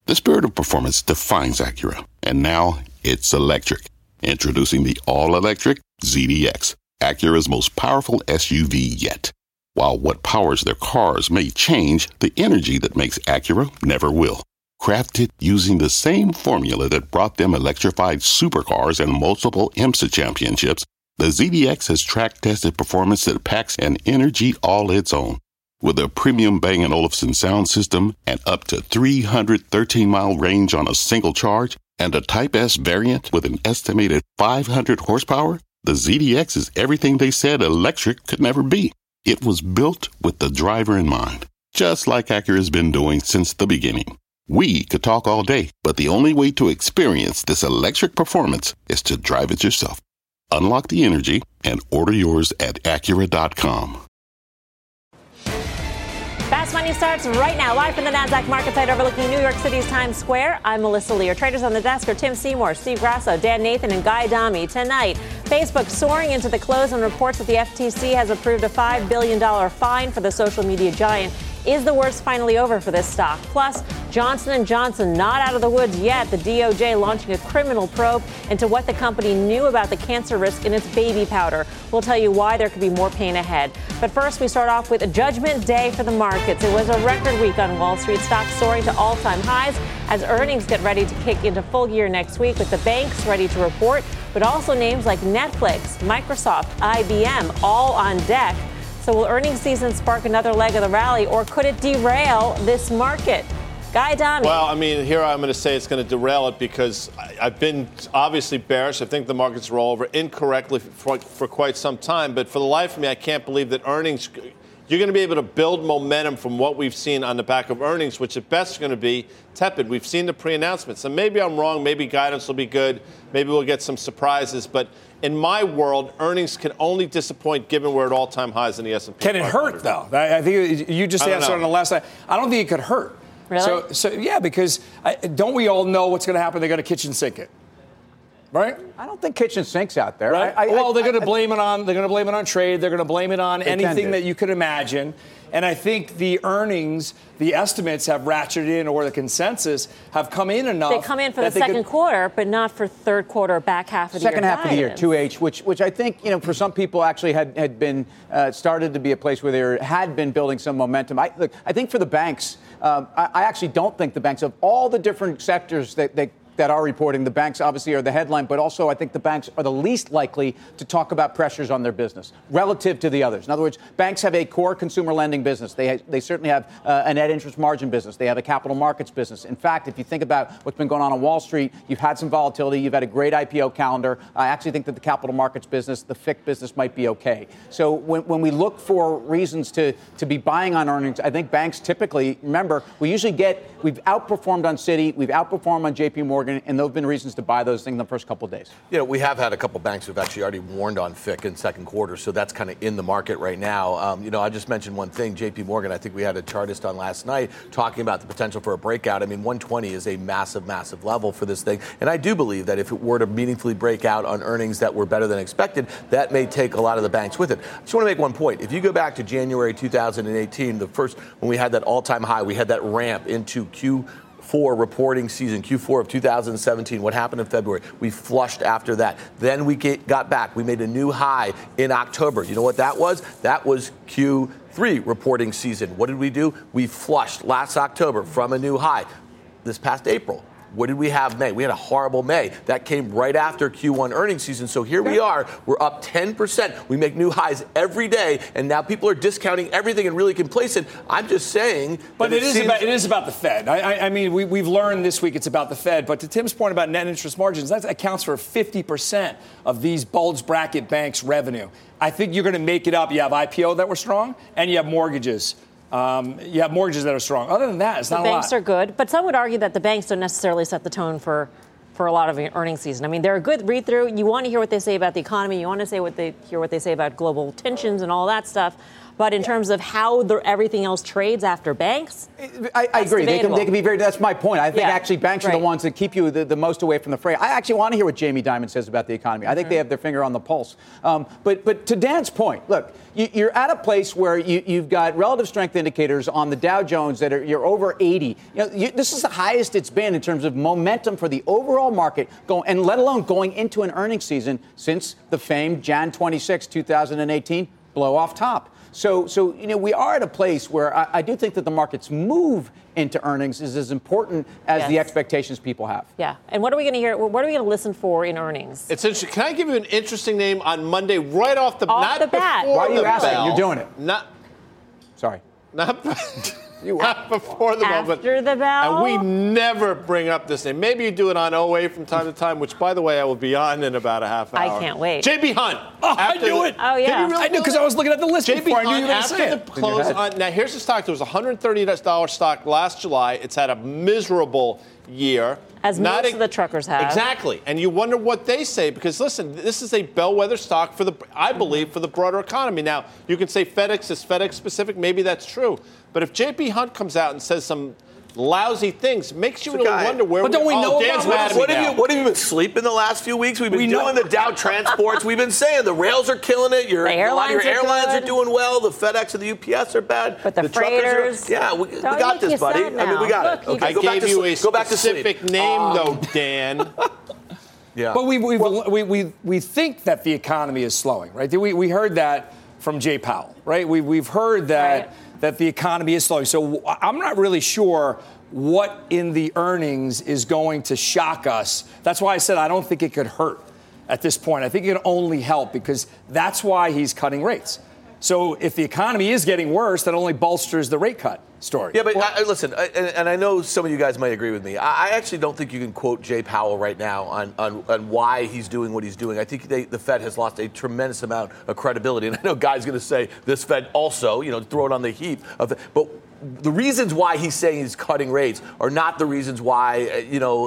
The spirit of performance defines Acura, and now it's electric. Introducing the all-electric ZDX, Acura's most powerful SUV yet. While what powers their cars may change, the energy that makes Acura never will. Crafted using the same formula that brought them electrified supercars and multiple IMSA championships, the ZDX has track-tested performance that packs an energy all its own. With a premium Bang & Olufsen sound system and up to 313-mile range on a single charge, and a Type S variant with an estimated 500 horsepower, the ZDX is everything they said electric could never be. It was built with the driver in mind, just like Acura's been doing since the beginning. We could talk all day, but the only way to experience this electric performance is to drive it yourself. Unlock the energy and order yours at Acura.com. Fast Money starts right now, live from the NASDAQ market site overlooking New York City's Times Square. I'm Melissa Lee. Our traders on the desk are Tim Seymour, Steve Grasso, Dan Nathan, and Guy Adami. Tonight, Facebook soaring into the close on reports that the FTC has approved a $5 billion fine for the social media giant. Is the worst finally over for this stock? Plus, Johnson & Johnson not out of the woods yet. The DOJ launching a criminal probe into what the company knew about the cancer risk in its baby powder. We'll tell you why there could be more pain ahead. But first, we start off with a judgment day for the markets. It was a record week on Wall Street. Stocks soaring to all-time highs as earnings get ready to kick into full gear next week with the banks ready to report, but also names like Netflix, Microsoft, IBM, all on deck. So will earnings season spark another leg of the rally, or could it derail this market? Guy Adami. Well, I mean, here I'm going to say it's going to derail it because I've been obviously bearish. I think the markets roll over incorrectly for quite some time. But for the life of me, I can't believe that earnings, you're going to be able to build momentum from what we've seen on the back of earnings, which at best is going to be tepid. We've seen the pre-announcements. And maybe I'm wrong. Maybe guidance will be good. Maybe we'll get some surprises. But in my world, earnings can only disappoint given we're at all-time highs in the S&P. Can it hurt, though? I think you just answered on the last night. I don't think it could hurt. Really? So yeah, because don't we all know what's going to happen? They're going to kitchen sink it, right? I don't think kitchen sinks out there. Right? They're going to blame it on. They're going to blame it on trade. They're going to blame it on anything that you could imagine. And I think the earnings, the estimates have ratcheted in, or the consensus have come in enough. They come in for the second quarter, but not for third quarter, back half of the year. Second half of the year, 2H, which I think, for some people actually had been started to be a place where there had been building some momentum. I think for the banks, I actually don't think the banks, of all the different sectors that are reporting, the banks obviously are the headline, but also I think the banks are the least likely to talk about pressures on their business relative to the others. In other words, banks have a core consumer lending business. They certainly have a net interest margin business. They have a capital markets business. In fact, if you think about what's been going on Wall Street, you've had some volatility. You've had a great IPO calendar. I actually think that the capital markets business, the FICC business, might be okay. So when we look for reasons to be buying on earnings, I think banks typically, remember, we've outperformed on Citi, we've outperformed on JP Morgan, and those have been reasons to buy those things in the first couple of days. We have had a couple banks who've actually already warned on FICC in second quarter, so that's kind of in the market right now. I just mentioned one thing, JP Morgan, I think we had a chartist on last night talking about the potential for a breakout. I mean, 120 is a massive, massive level for this thing, and I do believe that if it were to meaningfully break out on earnings that were better than expected, that may take a lot of the banks with it. I just want to make one point. If you go back to January 2018, when we had that all-time high, we had that ramp into Q4 reporting season, Q4 of 2017. What happened in February? We flushed after that. Then we got back. We made a new high in October. You know what that was? That was Q3 reporting season. What did we do? We flushed last October from a new high. This past April, what did we have May? We had a horrible May. That came right after Q1 earnings season. So here we are. We're up 10%. We make new highs every day. And now people are discounting everything and really complacent. I'm just saying. But it is about the Fed. I mean, we've learned this week it's about the Fed. But to Tim's point about net interest margins, that accounts for 50% of these bulge bracket banks' revenue. I think you're going to make it up. You have IPO that were strong, and you have mortgages. You have mortgages that are strong. Other than that, it's not a lot. The banks are good, but some would argue that the banks don't necessarily set the tone for a lot of earnings season. I mean, they're a good read-through. You want to hear what they say about the economy. You want to hear what they say about global tensions and all that stuff. But in terms of how everything else trades after banks, I agree. They can be very. That's my point. I think actually banks are the ones that keep you the most away from the fray. I actually want to hear what Jamie Dimon says about the economy. I think they have their finger on the pulse. But to Dan's point, look, you're at a place where you've got relative strength indicators on the Dow Jones that you're over 80. This is the highest it's been in terms of momentum for the overall market, and let alone going into an earnings season since the famed Jan 26, 2018 blow off top. So we are at a place where I do think that the market's move into earnings is as important as the expectations people have. Yeah. And what are we going to hear? What are we going to listen for in earnings? It's interesting. Can I give you an interesting name on Monday right off the bat? Why are you asking? You're doing it. Sorry. Not before the moment. After the bell? And we never bring up this name. Maybe you do it on OA from time to time, which, by the way, I will be on in about a half hour. I can't wait. J.B. Hunt. Oh, I knew it. Oh, yeah. I knew because I was looking at the list J.B. before I knew Hunt, you were going to say it. after the close on, now, here's the stock. There was a $130 stock last July. It's had a miserable year. As most of the truckers have. Exactly. And you wonder what they say because, listen, this is a bellwether stock I believe, for the broader economy. Now, you can say FedEx is FedEx specific. Maybe that's true. But if J.P. Hunt comes out and says some lousy things, makes you really wonder where but don't we know Dan's about what have you been sleeping the last few weeks? We've been doing the Dow transports. We've been saying the rails are killing it. A lot of your airlines are doing well. The FedEx and the UPS are bad. But the freighters. We got this, buddy. I mean, we got it. Okay, I gave you a specific name, though, Dan. Yeah. But we think that the economy is slowing, right? We heard that from Jay Powell, right? We've heard that the economy is slowing. So I'm not really sure what in the earnings is going to shock us. That's why I said I don't think it could hurt at this point. I think it can only help because that's why he's cutting rates. So if the economy is getting worse, that only bolsters the rate cut story. Yeah, but listen, and I know some of you guys might agree with me. I actually don't think you can quote Jay Powell right now on why he's doing what he's doing. I think the Fed has lost a tremendous amount of credibility. And I know Guy's going to say this Fed also, throw it on the heap. But the reasons why he's saying he's cutting rates are not the reasons why,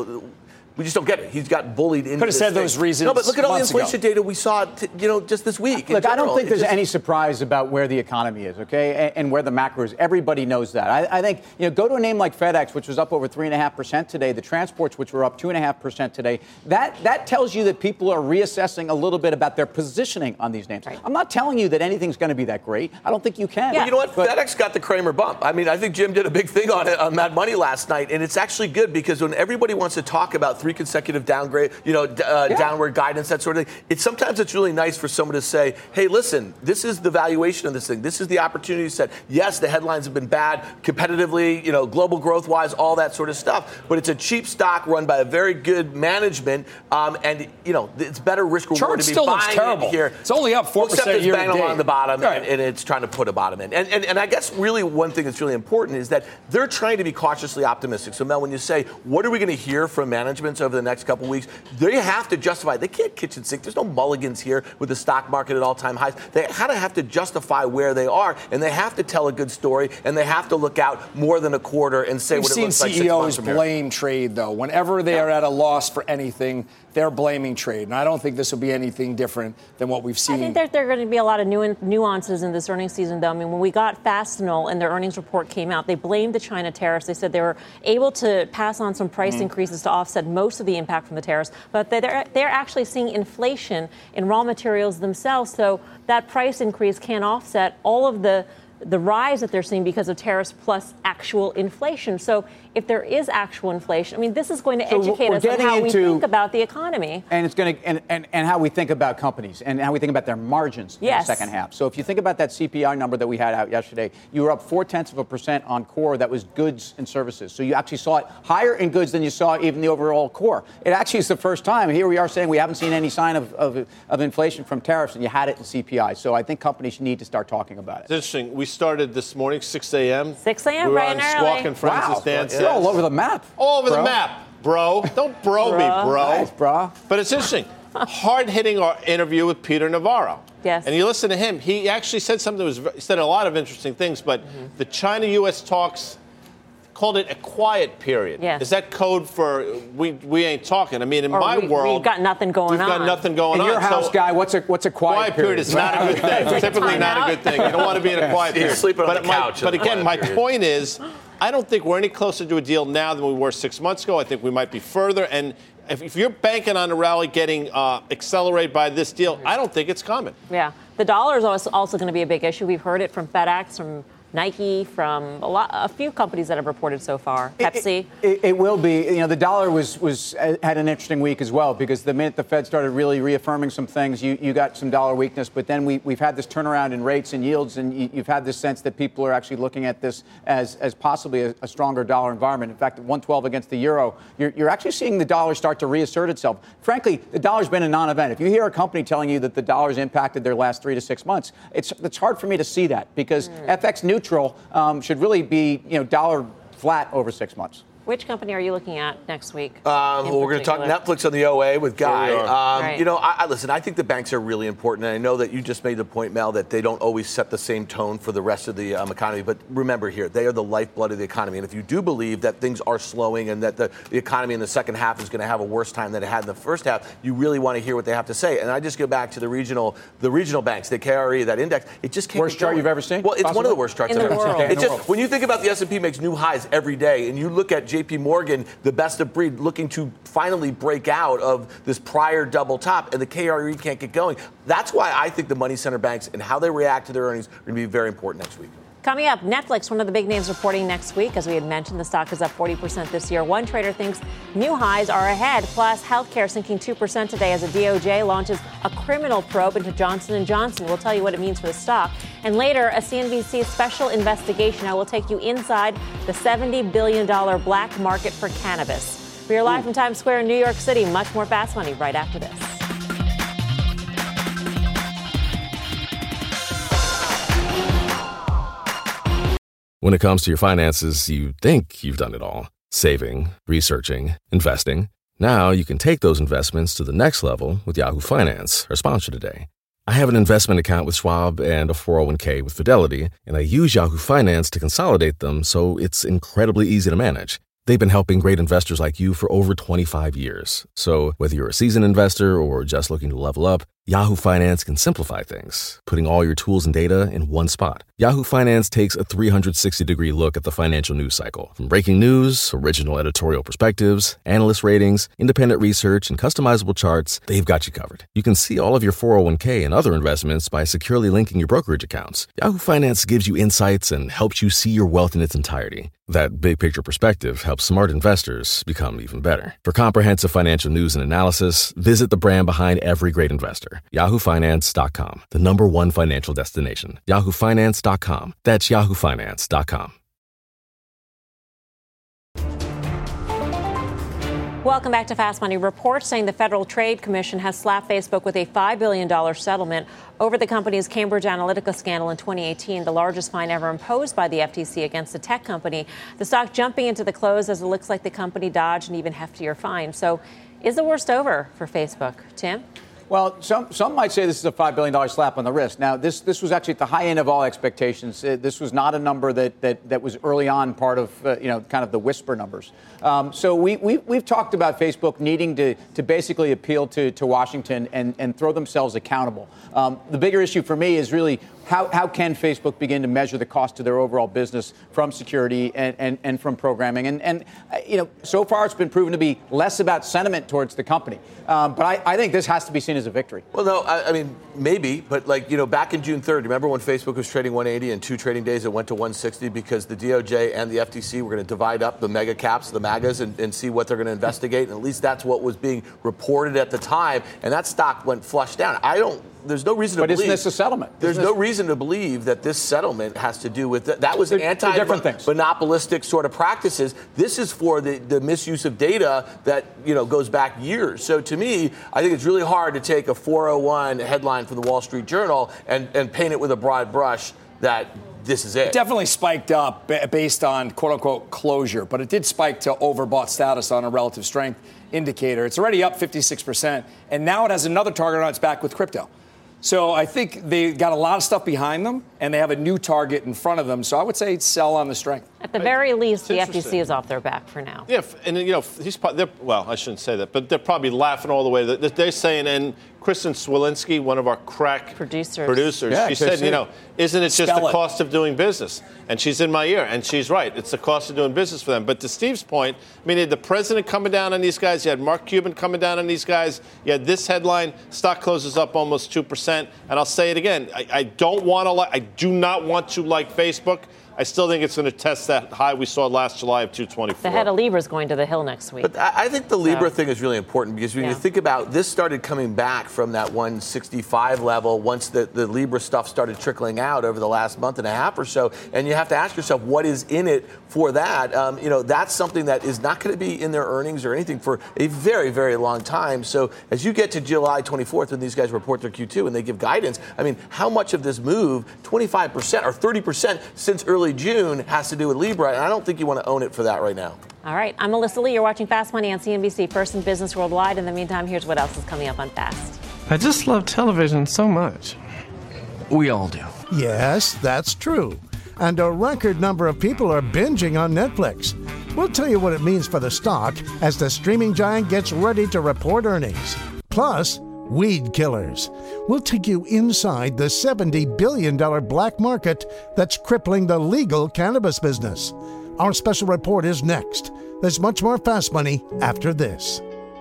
we just don't get it. He's got bullied into. Could have said those reasons. No, but look at all the inflation data we saw, just this week. Look, I don't think there's any surprise about where the economy is, okay, and where the macro is. Everybody knows that. I think go to a name like FedEx, which was up over 3.5% today. The transports, which were up 2.5% today. That tells you that people are reassessing a little bit about their positioning on these names. Right. I'm not telling you that anything's going to be that great. I don't think you can. Yeah. Well, you know what? FedEx got the Kramer bump. I mean, I think Jim did a big thing on it on Mad Money last night, and it's actually good because when everybody wants to talk about 3 consecutive downgrade, downward guidance, that sort of thing. Sometimes it's really nice for someone to say, hey, listen, this is the valuation of this thing. This is the opportunity set. Yes, the headlines have been bad competitively, global growth-wise, all that sort of stuff. But it's a cheap stock run by a very good management, and it's better risk reward to be still buying looks terrible. It here. It's only up 4% except it's year bang to date. along the bottom, right. and it's trying to put a bottom in. And I guess really one thing that's really important is that they're trying to be cautiously optimistic. So Mel, when you say what are we going to hear from managements over the next couple of weeks, they have to justify. They can't kitchen sink. There's no mulligans here with the stock market at all-time highs. They kind of have to justify where they are, and they have to tell a good story, and they have to look out more than a quarter and say We've what it looks like 6 months CEOs from here. blame trade, though. Whenever they are at a loss for anything, they're blaming trade. And I don't think this will be anything different than what we've seen. I think that there are going to be a lot of nuances in this earnings season, though. I mean, when we got Fastenal and their earnings report came out, they blamed the China tariffs. They said they were able to pass on some price increases to offset most of the impact from the tariffs. But they're actually seeing inflation in raw materials themselves. So that price increase can't offset all of the rise that they're seeing because of tariffs plus actual inflation. So if there is actual inflation, I mean, this is going to educate us on how we think about the economy. And it's going to and how we think about companies and how we think about their margins in the second half. So if you think about that CPI number that we had out yesterday, you were up 0.4% on core. That was goods and services. So you actually saw it higher in goods than you saw even the overall core. It actually is the first time. Here we are saying we haven't seen any sign of inflation from tariffs, and you had it in CPI. So I think companies need to start talking about it. It's interesting. We started this morning, 6 a.m. 6 a.m. We were right on and Squawk early. and Friends, as Dan said. You're all over the map. All over bro. the map, bro. Don't bro me, bro. Nice, bro. But it's interesting. Hard-hitting interview with Peter Navarro. Yes. And you listen to him. He actually said something he said a lot of interesting things, but the China-U.S. talks, called it a quiet period. Yes. Is that code for we ain't talking? I mean, in my world, we've got nothing going on. We've got nothing going on. In your house, Guy, what's a quiet period? Is not a good thing. Typically not a good thing. You don't want to be in a quiet period. Sleeping on the couch. But again, my point is, I don't think we're any closer to a deal now than we were 6 months ago. I think we might be further. And if you're banking on the rally getting accelerated by this deal, I don't think it's coming. Yeah. The dollar is also going to be a big issue. We've heard it from FedEx, from Nike, from a few companies that have reported so far. Pepsi. It will be. You know, the dollar had an interesting week as well, because the minute the Fed started really reaffirming some things, you got some dollar weakness. But then we've had this turnaround in rates and yields, and you've had this sense that people are actually looking at this as possibly a stronger dollar environment. In fact, at 112 against the euro, you're actually seeing the dollar start to reassert itself. Frankly, the dollar's been a non-event. If you hear a company telling you that the dollar's impacted their last 3 to 6 months, it's hard for me to see that, because FX neutral should really be, dollar flat over 6 months. Which company are you looking at next week? Well, we're going to talk Netflix on the OA with Guy. Right. Listen, I think the banks are really important. And I know that you just made the point, Mel, that they don't always set the same tone for the rest of the economy. But remember here, they are the lifeblood of the economy. And if you do believe that things are slowing and that the economy in the second half is going to have a worse time than it had in the first half, you really want to hear what they have to say. And I just go back to the regional banks, the KRE, that index. It just can't. Worst chart you've ever seen? Well, it's one of the worst charts I've ever seen. It's just, when you think about the S&P makes new highs every day, and you look at JP Morgan, the best of breed, looking to finally break out of this prior double top, and the KRE can't get going. That's why I think the money center banks and how they react to their earnings are going to be very important next week. Coming up, Netflix, one of the big names reporting next week. As we had mentioned, the stock is up 40% this year. One trader thinks new highs are ahead. Plus, healthcare sinking 2% today as the DOJ launches a criminal probe into Johnson & Johnson. We'll tell you what it means for the stock. And later, a CNBC special investigation. I will take you inside the $70 billion black market for cannabis. We are live from Times Square in New York City. Much more Fast Money right after this. When it comes to your finances, you think you've done it all. Saving, researching, investing. Now you can take those investments to the next level with Yahoo Finance, our sponsor today. I have an investment account with Schwab and a 401k with Fidelity, and I use Yahoo Finance to consolidate them so it's incredibly easy to manage. They've been helping great investors like you for over 25 years. So whether you're a seasoned investor or just looking to level up, Yahoo Finance can simplify things, putting all your tools and data in one spot. Yahoo Finance takes a 360-degree look at the financial news cycle. From breaking news, original editorial perspectives, analyst ratings, independent research, and customizable charts, they've got you covered. You can see all of your 401k and other investments by securely linking your brokerage accounts. Yahoo Finance gives you insights and helps you see your wealth in its entirety. That big-picture perspective helps smart investors become even better. For comprehensive financial news and analysis, visit the brand behind every great investor. YahooFinance.com, the #1 financial destination. YahooFinance.com. That's YahooFinance.com. Welcome back to Fast Money. Reports saying the Federal Trade Commission has slapped Facebook with a $5 billion settlement over the company's Cambridge Analytica scandal in 2018, the largest fine ever imposed by the FTC against the tech company. The stock jumping into the close as it looks like the company dodged an even heftier fine. So is the worst over for Facebook? Tim? Well, some might say this is a $5 billion slap on the wrist. Now, this was actually at the high end of all expectations. This was not a number that was early on part of, kind of the whisper numbers. So we've talked about Facebook needing to basically appeal to Washington and throw themselves accountable. The bigger issue for me is really how can Facebook begin to measure the cost to their overall business from security and from programming? And so far it's been proven to be less about sentiment towards the company. But I think this has to be seen as a victory. Well, no, I mean, maybe. But, back in June 3rd, remember when Facebook was trading 180 and 2 trading days it went to 160 because the DOJ and the FTC were going to divide up the mega caps, the MAGAs, and see what they're going to investigate. And at least that's what was being reported at the time. And that stock went flush down. There's no reason to believe. But isn't this a settlement? There's no reason to believe that this settlement has to do with that was different monopolistic sort of practices. This is for the misuse of data that goes back years. So to me, I think it's really hard to take a 401 headline from the Wall Street Journal and paint it with a broad brush that this is it. It definitely spiked up based on quote-unquote closure, but it did spike to overbought status on a relative strength indicator. It's already up 56%, and now it has another target on its back with crypto. So I think they got a lot of stuff behind them, and they have a new target in front of them. So I would say sell on the strength. At the very least, the FTC is off their back for now. Yeah, and well, I shouldn't say that, but they're probably laughing all the way. They're saying, and Kristen Swilinski, one of our crack producers, yeah, she said, isn't it just Spell the it. cost of doing business? And she's in my ear, and she's right. It's the cost of doing business for them. But to Steve's point, I mean, you had the president coming down on these guys. You had Mark Cuban coming down on these guys. You had this headline, stock closes up almost 2%. And I'll say it again, I do not want to like Facebook. I still think it's going to test that high we saw last July of 224. The head of Libra is going to the Hill next week. But I think the Libra thing is really important because when Yeah. you think about this started coming back from that 165 level once the Libra stuff started trickling out over the last month and a half or so. And you have to ask yourself, what is in it for that? That's something that is not going to be in their earnings or anything for a very, very long time. So as you get to July 24th when these guys report their Q2 and they give guidance, I mean, how much of this move, 25% or 30% since early June, has to do with Libra? And I don't think you want to own it for that right now. All right. I'm Melissa Lee. You're watching Fast Money on CNBC, First in Business Worldwide. In the meantime, here's what else is coming up on Fast. I just love television so much. We all do. Yes, that's true. And a record number of people are binging on Netflix. We'll tell you what it means for the stock as the streaming giant gets ready to report earnings. Plus, weed killers. We'll take you inside the $70 billion black market that's crippling the legal cannabis business. Our special report is next. There's much more Fast Money after this.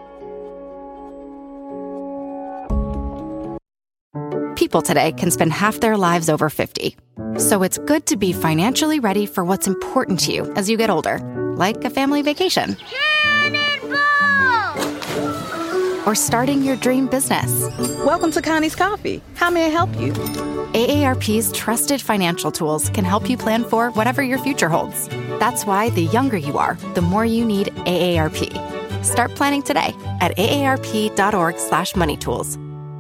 People today can spend half their lives over 50. So it's good to be financially ready for what's important to you as you get older, like a family vacation. Or starting your dream business. Welcome to Connie's Coffee. How may I help you? AARP's trusted financial tools can help you plan for whatever your future holds. That's why the younger you are, the more you need AARP. Start planning today at aarp.org/moneytools.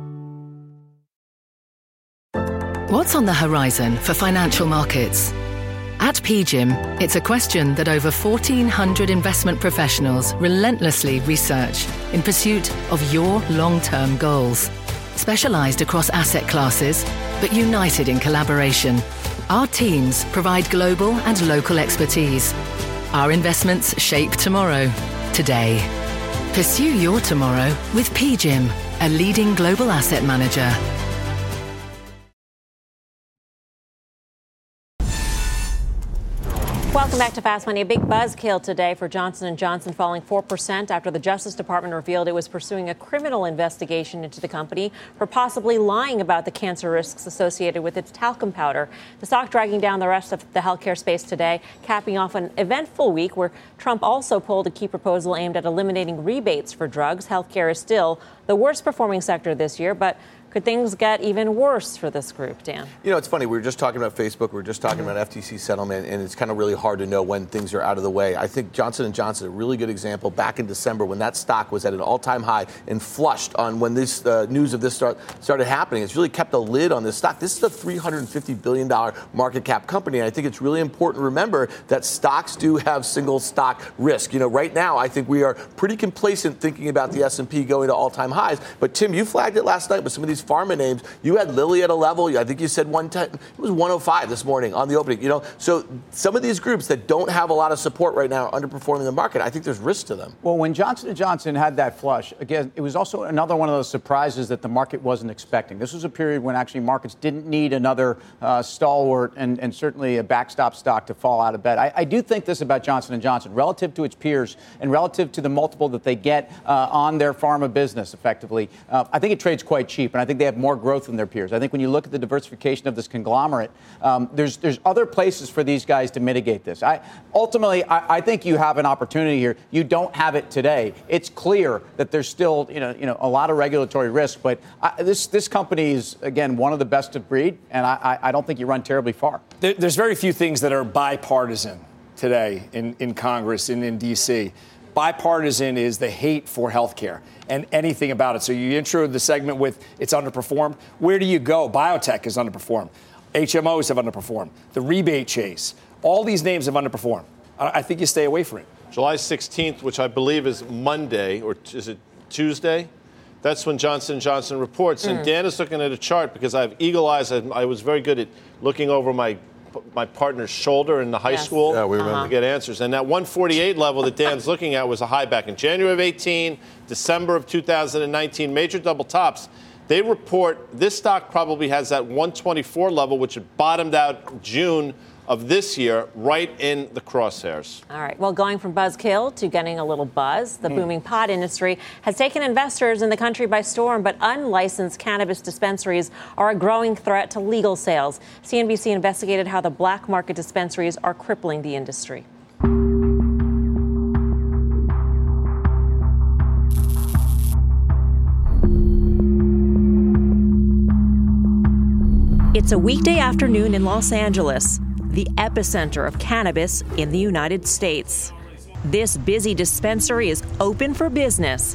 What's on the horizon for financial markets? At PGIM, it's a question that over 1,400 investment professionals relentlessly research in pursuit of your long-term goals. Specialized across asset classes, but united in collaboration, our teams provide global and local expertise. Our investments shape tomorrow, today. Pursue your tomorrow with PGIM, a leading global asset manager. Welcome back to Fast Money. A big buzzkill today for Johnson & Johnson, falling 4% after the Justice Department revealed it was pursuing a criminal investigation into the company for possibly lying about the cancer risks associated with its talcum powder. The stock dragging down the rest of the healthcare space today, capping off an eventful week where Trump also pulled a key proposal aimed at eliminating rebates for drugs. Healthcare is still the worst performing sector this year, but could things get even worse for this group, Dan? It's funny. We were just talking about Facebook. We were just talking about FTC settlement, and it's kind of really hard to know when things are out of the way. I think Johnson & Johnson, a really good example, back in December when that stock was at an all-time high and flushed on when this news of this started happening. It's really kept a lid on this stock. This is a $350 billion market cap company, and I think it's really important to remember that stocks do have single stock risk. Right now, I think we are pretty complacent thinking about the S&P going to all-time highs. But, Tim, you flagged it last night with some of these pharma names. You had Lilly at a level, I think you said 110. It was 105 this morning on the opening. So some of these groups that don't have a lot of support right now are underperforming the market. I think there's risk to them. Well, when Johnson & Johnson had that flush, again, it was also another one of those surprises that the market wasn't expecting. This was a period when actually markets didn't need another stalwart and certainly a backstop stock to fall out of bed. I do think this about Johnson & Johnson, relative to its peers and relative to the multiple that they get on their pharma business, effectively. I think it trades quite cheap, and I think they have more growth than their peers. I think when you look at the diversification of this conglomerate, there's other places for these guys to mitigate this. Ultimately, I think you have an opportunity here. You don't have it today. It's clear that there's still a lot of regulatory risk, but this company is, again, one of the best of breed, and I don't think you run terribly far. There's very few things that are bipartisan today in Congress and in D.C. Bipartisan is the hate for health care and anything about it. So you intro the segment with it's underperformed. Where do you go? Biotech has underperformed. HMOs have underperformed. The rebate chase. All these names have underperformed. I think you stay away from it. July 16th, which I believe is Monday, or is it Tuesday? That's when Johnson & Johnson reports. And Dan is looking at a chart because I have eagle eyes. I was very good at looking over my my partner's shoulder in the high school to get answers. And that 148 level that Dan's looking at was a high back in January of 18, December of 2019, major double tops. They report this stock probably has that 124 level, which had bottomed out June of this year, right in the crosshairs. All right. Well, going from buzzkill to getting a little buzz, the booming pot industry has taken investors in the country by storm, but unlicensed cannabis dispensaries are a growing threat to legal sales. CNBC investigated how the black market dispensaries are crippling the industry. It's a weekday afternoon in Los Angeles, the epicenter of cannabis in the United States. This busy dispensary is open for business.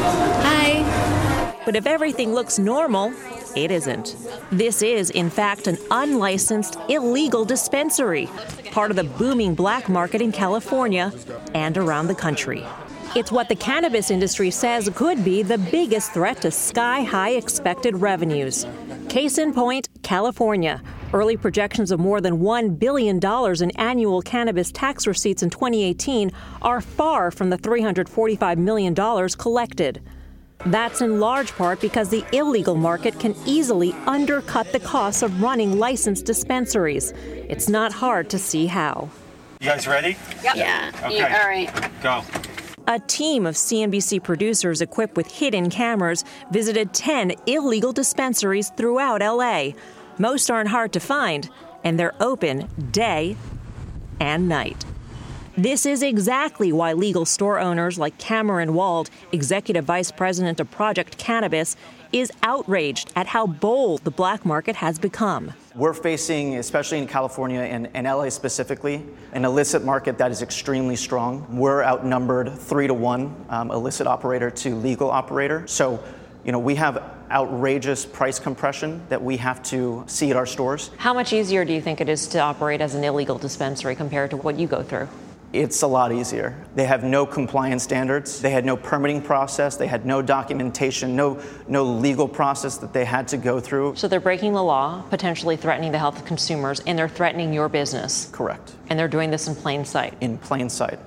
Hi. But if everything looks normal, it isn't. This is, in fact, an unlicensed, illegal dispensary, part of the booming black market in California and around the country. It's what the cannabis industry says could be the biggest threat to sky-high expected revenues. Case in point, California. Early projections of more than $1 billion in annual cannabis tax receipts in 2018 are far from the $345 million collected. That's in large part because the illegal market can easily undercut the costs of running licensed dispensaries. It's not hard to see how. You guys ready? Yep. Yeah. Okay. All right. Go. A team of CNBC producers equipped with hidden cameras visited 10 illegal dispensaries throughout L.A. Most aren't hard to find, and they're open day and night. This is exactly why legal store owners like Cameron Wald, executive vice president of Project Cannabis, is outraged at how bold the black market has become. We're facing, especially in California and LA specifically, an illicit market that is extremely strong. We're outnumbered 3-to-1 illicit operator to legal operator. So, we have outrageous price compression that we have to see at our stores. How much easier do you think it is to operate as an illegal dispensary compared to what you go through? It's a lot easier. They have no compliance standards. They had no permitting process. They had no documentation, no legal process that they had to go through. So they're breaking the law, potentially threatening the health of consumers, and they're threatening your business. Correct. And they're doing this in plain sight. In plain sight.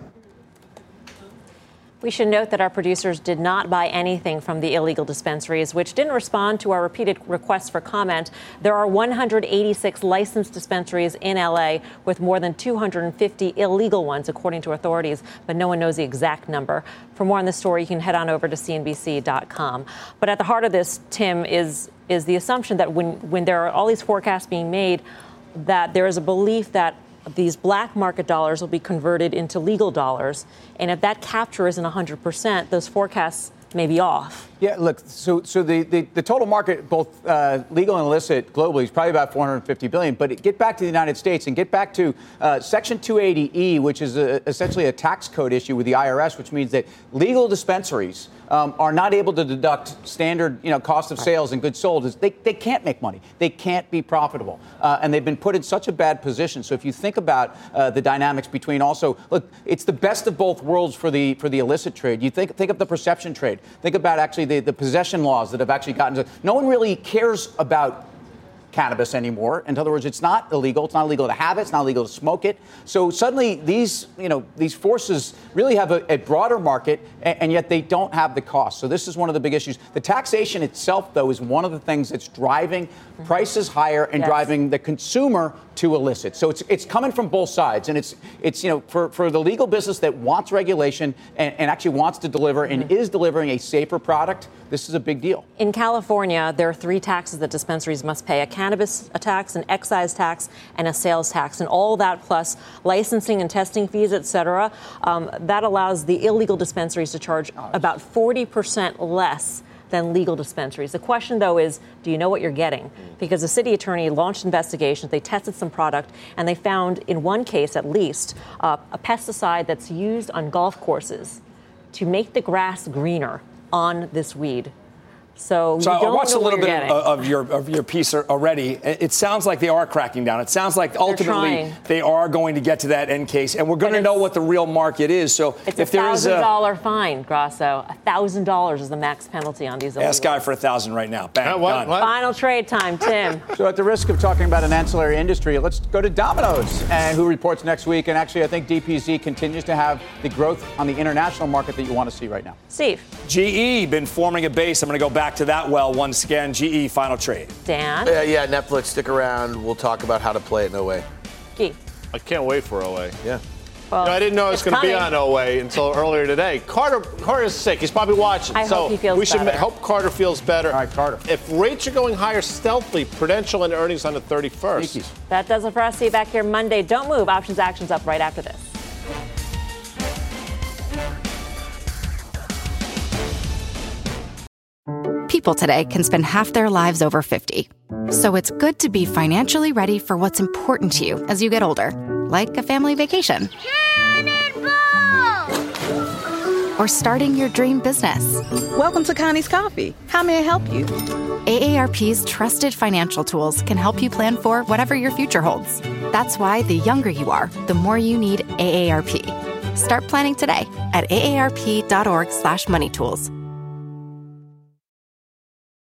We should note that our producers did not buy anything from the illegal dispensaries, which didn't respond to our repeated requests for comment. There are 186 licensed dispensaries in L.A. with more than 250 illegal ones, according to authorities, but no one knows the exact number. For more on this story, you can head on over to CNBC.com. But at the heart of this, Tim, is the assumption that when there are all these forecasts being made, that there is a belief that these black market dollars will be converted into legal dollars. And if that capture isn't 100%, those forecasts may be off. Yeah, look, so the total market, both legal and illicit globally, is probably about $450 billion. But get back to the United States and get back to Section 280E, which is essentially a tax code issue with the IRS, which means that legal dispensaries are not able to deduct standard, cost of sales and goods sold. They can't make money. They can't be profitable. And they've been put in such a bad position. So if you think about the dynamics between also, look, it's the best of both worlds for the illicit trade. You think of the perception trade. Think about actually the possession laws that have actually gotten to. No one really cares about cannabis anymore. In other words, it's not illegal. It's not illegal to have it. It's not illegal to smoke it. So suddenly these forces really have a broader market, and yet they don't have the cost. So this is one of the big issues. The taxation itself, though, is one of the things that's driving prices higher and driving the consumer to illicit. So it's coming from both sides. And it's for the legal business that wants regulation and actually wants to deliver and is delivering a safer product, this is a big deal. In California, there are 3 taxes that dispensaries must pay: a cannabis tax, an excise tax, and a sales tax. And all that plus licensing and testing fees, et cetera, that allows the illegal dispensaries to charge about 40% less than legal dispensaries. The question, though, is, do you know what you're getting? Because the city attorney launched investigations. They tested some product, and they found, in one case at least, a pesticide that's used on golf courses to make the grass greener on this weed. So you don't I watched know a little what bit of your piece already. It sounds like they are cracking down. It sounds like ultimately they are going to get to that end case, and we're going to know what the real market is. So it's if there is a $1,000 fine, Grasso, $1,000 is the max penalty on these. Ask Guy for $1,000 right now. Bang, what? Final trade time, Tim. So at the risk of talking about an ancillary industry, let's go to Domino's, and who reports next week. And actually, I think DPZ continues to have the growth on the international market that you want to see right now. Steve. GE been forming a base. I'm going to go back to that well once again. GE final trade. Dan. Yeah, Netflix, stick around. We'll talk about how to play it in OA. Gee. I can't wait for OA. Yeah. Well, I didn't know it was going to be on OA until earlier today. Carter is sick. He's probably watching. I hope he feels we should better. hope Carter feels better. All right, Carter. If rates are going higher stealthily, Prudential and earnings on the 31st. That does it for us. See you back here Monday. Don't move. Options action's up right after this. People today can spend half their lives over 50. So it's good to be financially ready for what's important to you as you get older, like a family vacation. Or starting your dream business. Welcome to Connie's Coffee. How may I help you? AARP's trusted financial tools can help you plan for whatever your future holds. That's why the younger you are, the more you need AARP. Start planning today at aarp.org/moneytools.